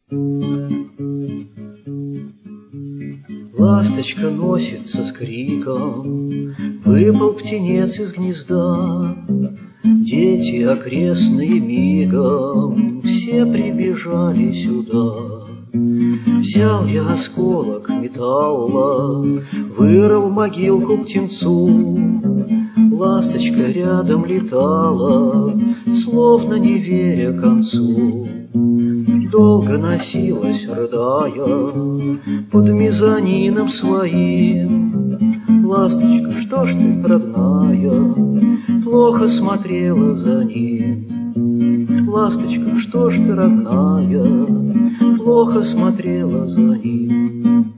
Ласточка носится с криком, выпал птенец из гнезда. Дети окрестные мигом все прибежали сюда. Взял я осколок металла, вырыл могилку птенцу. Ласточка рядом летала, словно не веря концу. Долго носилась, рыдая, под мезонином своим. Ласточка, что ж ты, родная, плохо смотрела за ним? Ласточка, что ж ты, родная, плохо смотрела за ним?